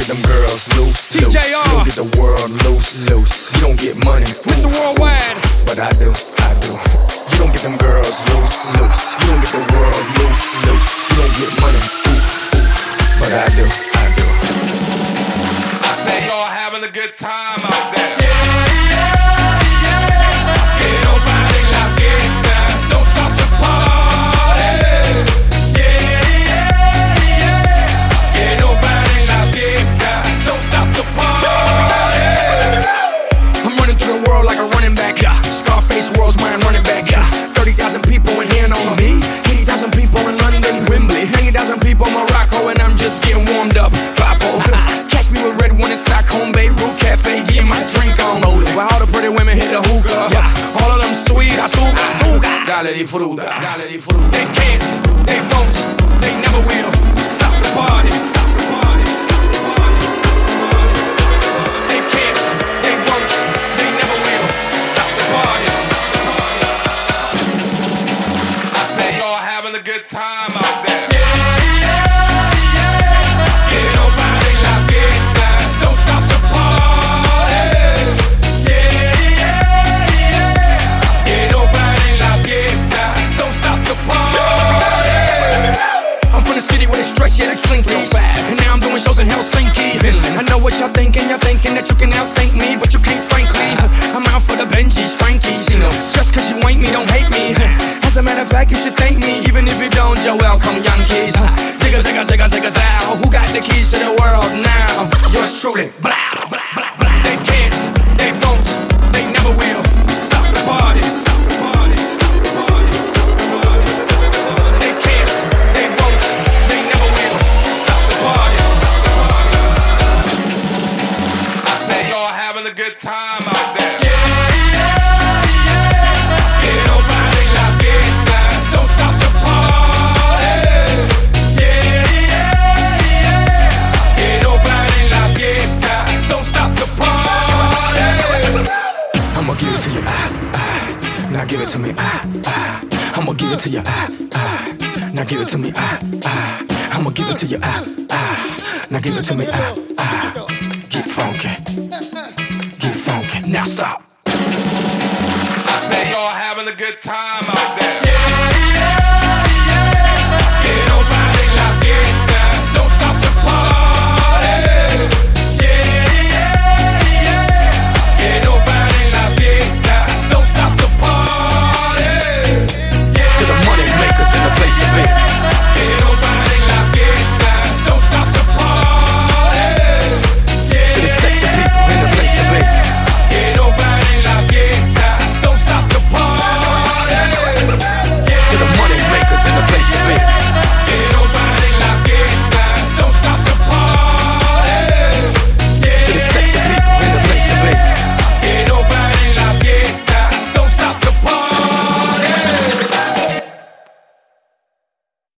get them girls loose, loose. TJR. You don't get the world loose, loose. You don't get money, Mr. Worldwide. but I do, I do. You don't get them girls loose, loose. You don't get the world loose, loose. You don't get money, but I do, I do. I say y'all having a good time out there. World's mine, running back. 30,000 people in here know me. 80,000 people in London, Wembley. 90,000 people in Morocco, and I'm just getting warmed up. Papo. Catch me with red one in Stockholm, Beirut Cafe, getting my drink on. While all the pretty women hit the hookah. All of them sweet, azúcar. Dale di fruta. They can't, they won't, they never will stop the party. They can't, they won't, they never will stop the party. Having a good time out there. Yeah, like Slinky. And now I'm doing shows in Helsinki. I know what y'all thinking that you can outthink me, but you can't, frankly. I'm out for the Benjis, Frankies. Just cause you ain't me, don't hate me. As a matter of fact, you should thank me, even if you don't. You're welcome, Yankees. Zigga, zigga, zigga, zigga, zow. Who got the keys to the world now? Yours truly. Blah, blah, blah, blah. They can't, they won't, they never will stop the party. Having a good time out there. Don't stop the party. Don't stop the party. I'ma give it to you, now give it to me, I'ma give it to you, now give it to me, I'ma give it to you, now give it to me, get funky. Get funky. Now stop. I say y'all having a good time out there.